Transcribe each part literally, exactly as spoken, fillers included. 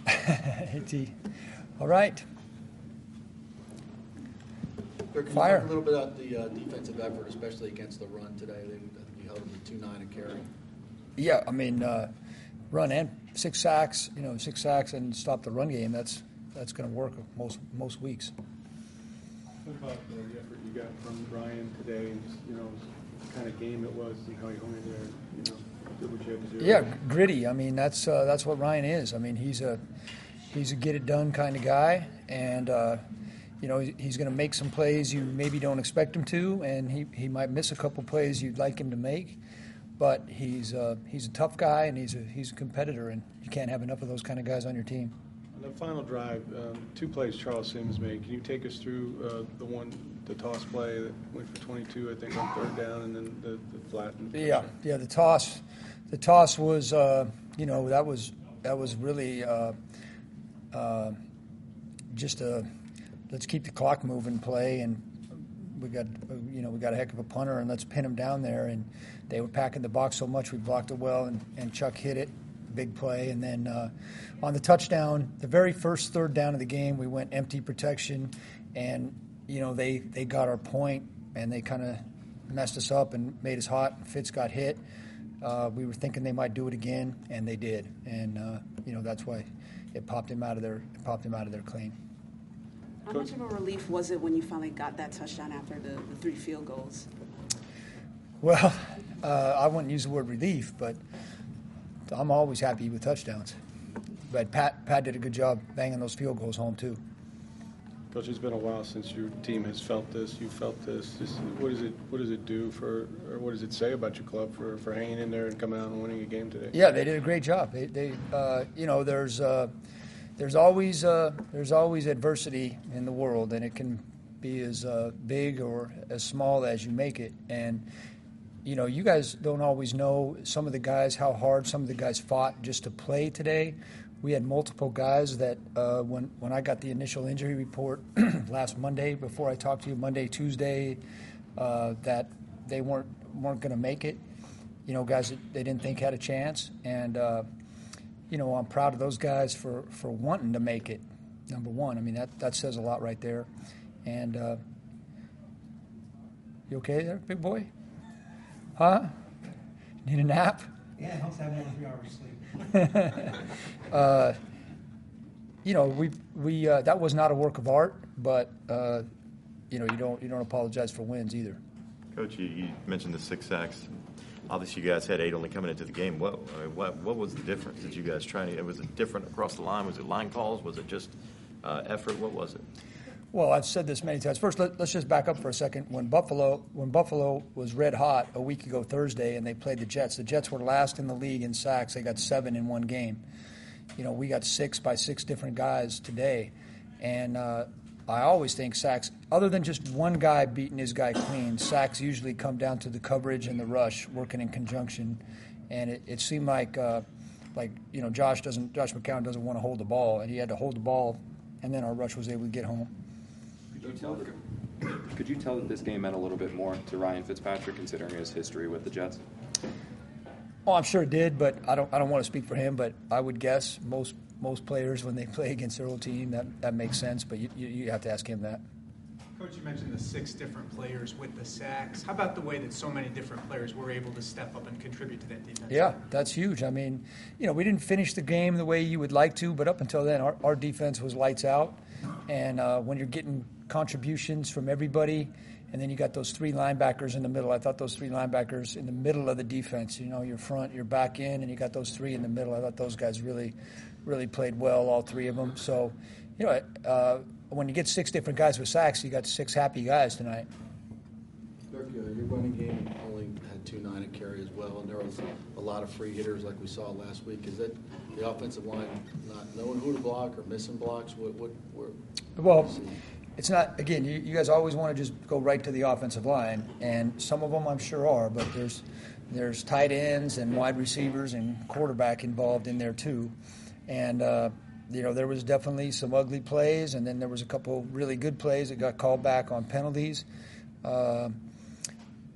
All right. Can you Fire. talk a little bit about the uh, defensive effort, especially against the run today? They, I think you held them to two nine and carry. Yeah, I mean, uh, run and six sacks, you know, six sacks and stop the run game. That's that's going to work most most weeks. What about uh, the effort you got from Ryan today, and just, you know, what kind of game it was, and how he hung in there, you know, did what you had to do? Yeah, gritty. I mean, that's uh, that's what Ryan is. I mean, he's a he's a get it done kind of guy, and uh, you know, he's going to make some plays you maybe don't expect him to, and he, he might miss a couple plays you'd like him to make. But he's uh, he's a tough guy, and he's a he's a competitor, and you can't have enough of those kind of guys on your team. On the final drive, um, two plays Charles Sims made. Can you take us through uh, the one, the toss play that went for twenty-two, I think, on third down, and then the, the flat? Yeah, yeah. The toss, the toss was, uh, you know, that was that was really uh, uh, just a let's keep the clock moving play, and we got you know we got a heck of a punter, and let's pin him down there. And they were packing the box so much, we blocked it well, and, and Chuck hit it. Big play. And then uh, on the touchdown, the very first third down of the game, we went empty protection, and you know they, they got our point, and they kind of messed us up and made us hot. Fitz got hit. Uh, we were thinking they might do it again, and they did. And uh, you know that's why it popped him out of their it popped him out of their clean. How much of a relief was it when you finally got that touchdown after the, the three field goals? Well, uh, I wouldn't use the word relief, but I'm always happy with touchdowns. But Pat Pat did a good job banging those field goals home, too. Coach, it's been a while since your team has felt this. You felt this. this what, does it, what does it do for, or what does it say about your club for, for hanging in there and coming out and winning a game today? Yeah, they did a great job. They, they uh, you know, there's uh, there's always uh, there's always adversity in the world, and it can be as uh, big or as small as you make it. And you know, you guys don't always know some of the guys, how hard some of the guys fought just to play today. We had multiple guys that uh, when, when I got the initial injury report last Monday, before I talked to you, Monday, Tuesday, uh, that they weren't weren't going to make it. You know, guys that they didn't think had a chance. And, uh, you know, I'm proud of those guys for, for wanting to make it, number one. I mean, that, that says a lot right there. And uh, you okay there, big boy? Huh? Need a nap? Yeah, it helps have one three hours sleep. uh, you know, we we uh, that was not a work of art, but uh, you know, you don't you don't apologize for wins either. Coach, you, you mentioned the six sacks. Obviously, you guys had eight only coming into the game. What I mean, what what was the difference? Did you guys try to? Was it different across the line? Was it line calls? Was it just uh, effort? What was it? Well, I've said this many times. First, let, let's just back up for a second. When Buffalo, when Buffalo was red hot a week ago Thursday, and they played the Jets, the Jets were last in the league in sacks. They got seven in one game. You know, we got six by six different guys today, and uh, I always think sacks, other than just one guy beating his guy clean, sacks usually come down to the coverage and the rush working in conjunction. And it, it seemed like, uh, like you know, Josh doesn't, Josh McCown doesn't want to hold the ball, and he had to hold the ball, and then our rush was able to get home. Could you tell that, could you tell that this game meant a little bit more to Ryan Fitzpatrick, considering his history with the Jets? Oh, I'm sure it did, but I don't. I don't want to speak for him. But I would guess most most players, when they play against their old team, that, that makes sense. But you, you you have to ask him that. Coach, you mentioned the six different players with the sacks. How about the way that so many different players were able to step up and contribute to that defense? Yeah, that's huge. I mean, you know, we didn't finish the game the way you would like to, but up until then, our, our defense was lights out. And uh, when you're getting contributions from everybody, and then you got those three linebackers in the middle. I thought those three linebackers in the middle of the defense, you know, your front, your back end, and you got those three in the middle. I thought those guys really, really played well, all three of them. So, you know, uh, when you get six different guys with sacks, you got six happy guys tonight. Dirk, uh, your running game only had two nine and carry as well, and there was a lot of free hitters like we saw last week. Is that the offensive line not knowing who to block or missing blocks? What, what, where, well, it's not, again, you, you guys always want to just go right to the offensive line, and some of them I'm sure are, but there's there's tight ends and wide receivers and quarterback involved in there too. And, uh, you know, there was definitely some ugly plays, and then there was a couple really good plays that got called back on penalties. Uh,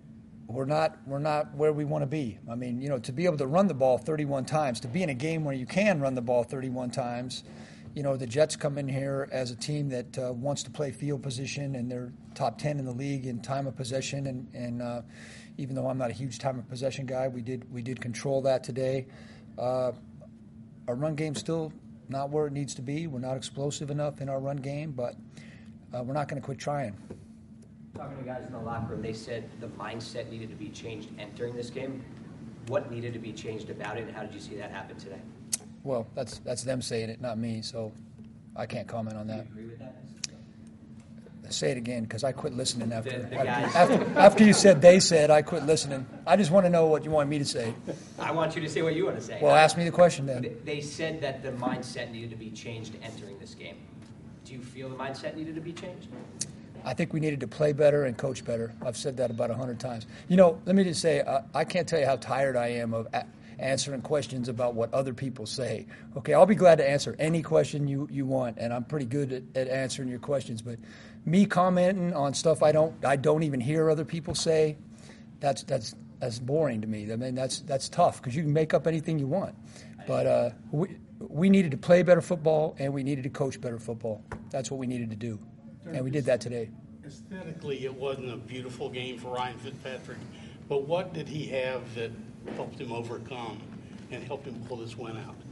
we're not we're not where we want to be. I mean, you know, to be able to run the ball thirty-one times, to be in a game where you can run the ball thirty-one times, you know, the Jets come in here as a team that uh, wants to play field position, and they're top ten in the league in time of possession. And, and uh, even though I'm not a huge time of possession guy, we did we did control that today. Uh, our run game's still not where it needs to be. We're not explosive enough in our run game, but uh, we're not going to quit trying. Talking to guys in the locker room, they said the mindset needed to be changed entering this game. What needed to be changed about it, and how did you see that happen today? Well, that's that's them saying it, not me, so I can't comment on Do you that. agree with that? Say it again, because I quit listening after, The- the after, guys- after after you said they said, I quit listening. I just want to know what you want me to say. I want you to say what you want to say. Well, ask me the question They- then. They said that the mindset needed to be changed entering this game. Do you feel the mindset needed to be changed? I think we needed to play better and coach better. I've said that about a hundred times. You know, let me just say, I, I can't tell you how tired I am of a- answering questions about what other people say. Okay, I'll be glad to answer any question you, you want, and I'm pretty good at, at answering your questions. But me commenting on stuff I don't I don't even hear other people say, that's that's that's boring to me. I mean, that's that's tough because you can make up anything you want. But uh, we we needed to play better football, and we needed to coach better football. That's what we needed to do, and we did that today. Aesthetically, it wasn't a beautiful game for Ryan Fitzpatrick, but what did he have that helped him overcome and helped him pull this win out?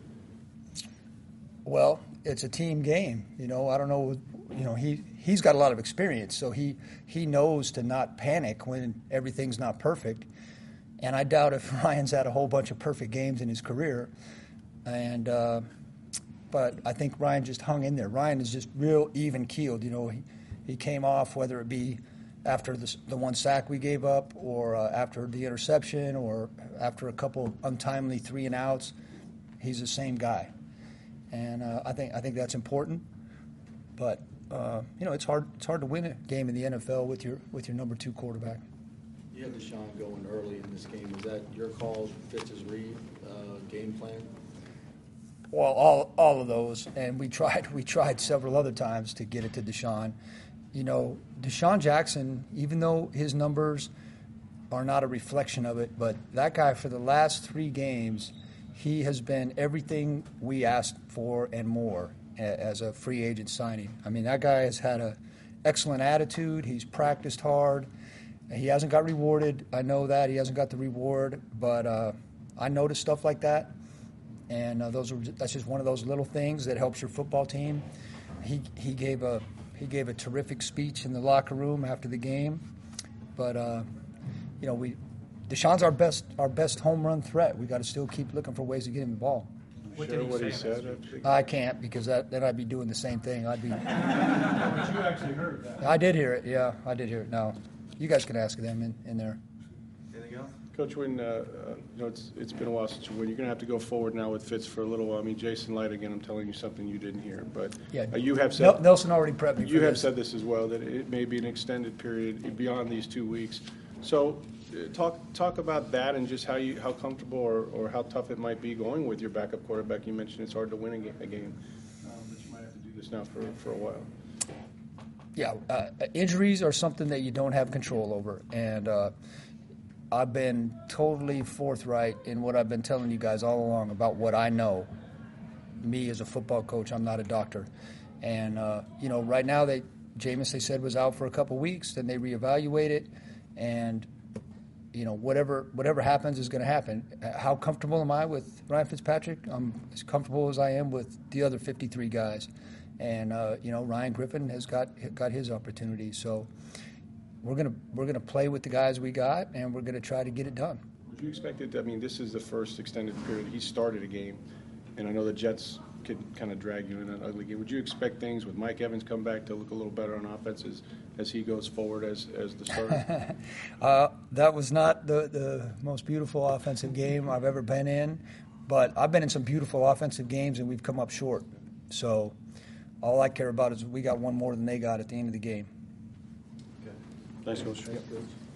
Well, it's a team game. You know, I don't know. You know, he he's got a lot of experience, so he he knows to not panic when everything's not perfect. And I doubt if Ryan's had a whole bunch of perfect games in his career. And uh, but I think Ryan just hung in there. Ryan is just real even keeled. You know, he he came off, whether it be after the, the one sack we gave up, or uh, after the interception, or after a couple untimely three and outs. He's the same guy. And uh, I think I think that's important, but uh, you know it's hard it's hard to win a game in the N F L with your with your number two quarterback. You had Deshaun going early in this game. Was that your call, Fitz's read, uh, game plan? Well, all all of those, and we tried we tried several other times to get it to Deshaun. You know, Deshaun Jackson, even though his numbers are not a reflection of it, but that guy for the last three games, he has been everything we asked for and more as a free agent signing. I mean, that guy has had an excellent attitude. He's practiced hard. He hasn't got rewarded. I know that. He hasn't got the reward, but uh, I noticed stuff like that. And uh, those are that's just one of those little things that helps your football team. He he gave a he gave a terrific speech in the locker room after the game, but uh, you know we Deshaun's our best our best home run threat. We got to still keep looking for ways to get him the ball. What Sure did he what he say? said after the I can't because that, then I'd be doing the same thing. I'd be. But you actually heard that. I did hear it. Yeah, I did hear it. Now, you guys can ask them in, in there. Anything else? Coach, when, uh, uh, you know, it's it's been a while since you win. You're going to have to go forward now with Fitz for a little while. I mean, Jason Light, again, I'm telling you something you didn't hear. But Yeah. uh, you have Nel- said Nelson already prepped me for you have this. said this as well, that it may be an extended period beyond these two weeks. So uh, talk talk about that and just how you how comfortable or, or how tough it might be going with your backup quarterback. You mentioned it's hard to win a, ga- a game, um, but you might have to do this now for, for a while. Yeah, uh, injuries are something that you don't have control over, and uh, I've been totally forthright in what I've been telling you guys all along about what I know. Me as a football coach, I'm not a doctor, and uh, you know, right now they Jameis they said was out for a couple weeks, then they reevaluate it, and you know whatever whatever happens is going to happen. How comfortable am I with Ryan Fitzpatrick? I'm as comfortable as I am with the other fifty-three guys. And uh, you know, Ryan Griffin has got got his opportunity. So we're gonna we're gonna play with the guys we got, and we're gonna try to get it done. Would you expect it? I mean, this is the first extended period. He started a game, and I know the Jets could kind of drag you in an ugly game. Would you expect things with Mike Evans come back to look a little better on offense as, as he goes forward as as the starter? uh, that was not the the most beautiful offensive game I've ever been in, but I've been in some beautiful offensive games, and we've come up short. So. All I care about is we got one more than they got at the end of the game. Thanks, Coach. Thanks, Coach.